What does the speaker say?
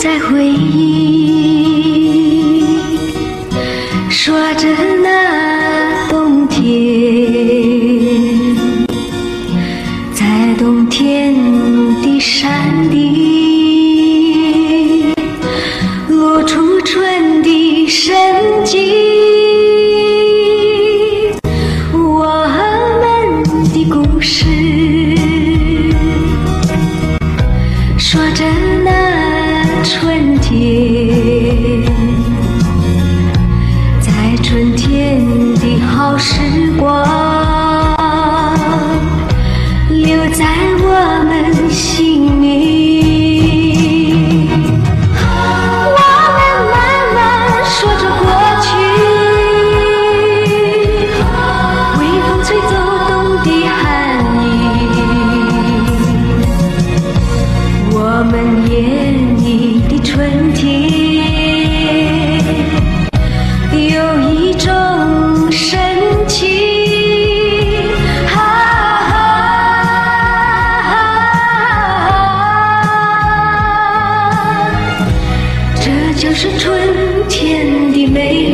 在回忆，说着那冬天，在冬天的山里，露出春的生机。我们的故事，说着那春天，在春天的好时光，留在我们心里。我们慢慢说着过去，微风吹走冬的寒意，我们眼里的春天有一种神奇，这就是春天的美丽。